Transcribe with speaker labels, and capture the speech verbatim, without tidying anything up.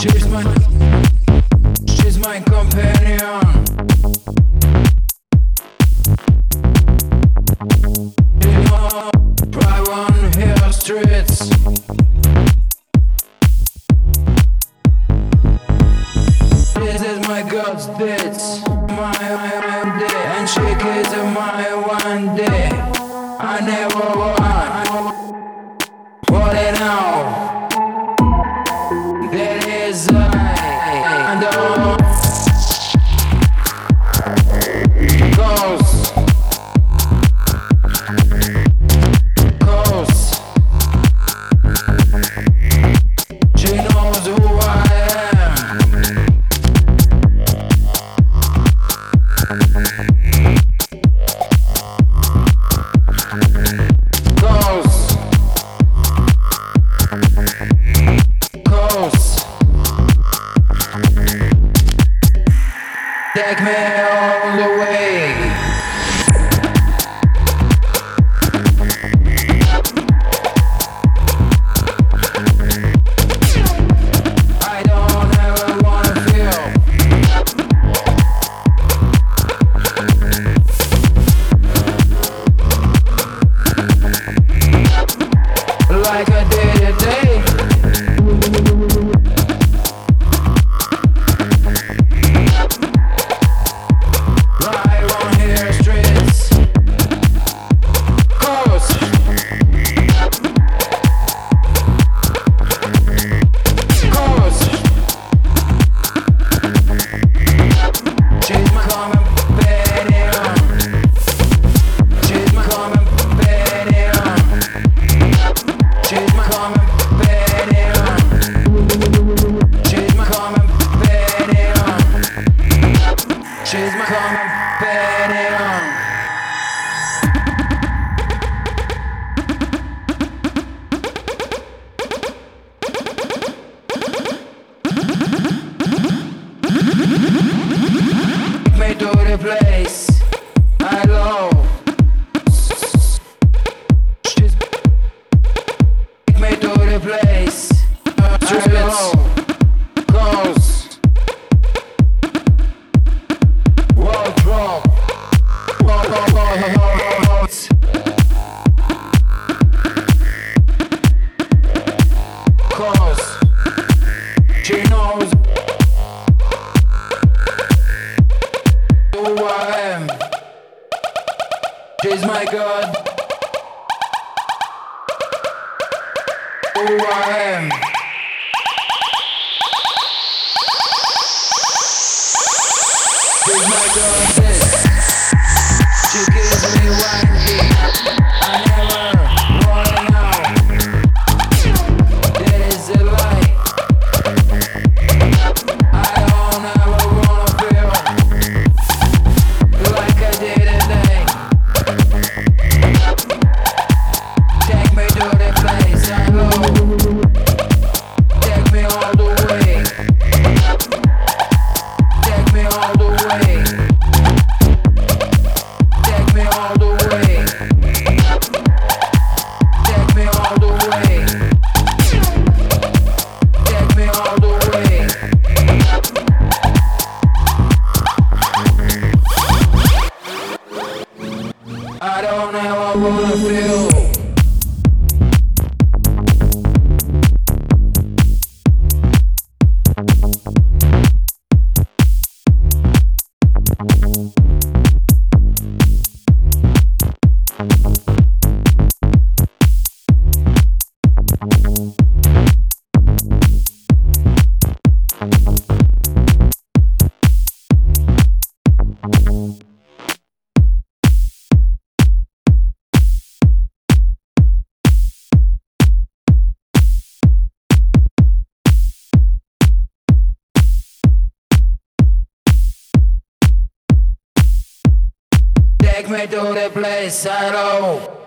Speaker 1: She's my, she's my companion. You know, drive on hill streets. This is my God's deeds, my one day, and she is my one day. I never want. What it now? That is I. And all goes, goes. She knows who I am. Goes, goes. Take me all the way. I don't ever wanna feel like I did today. Drive on here streets. Coast. Coast. She's my companion. She's my companion. She's my companion. She's my companion. She's my companion. Take me to the place I love. She's take me to the place I love. Goes. Wall drop. Wall, wall, wall, wall, wall. Cause she knows who I am. She's my God. Who I am. She's my goddess. She gives me one key. I never wanna know. That is a lie. I don't ever wanna feel like I did today. Take me to the place I love. Take me all the way. Take me all the way. Take me all the way. Take me all the way. Take me all the way. I don't ever wanna feel take me to the place I know.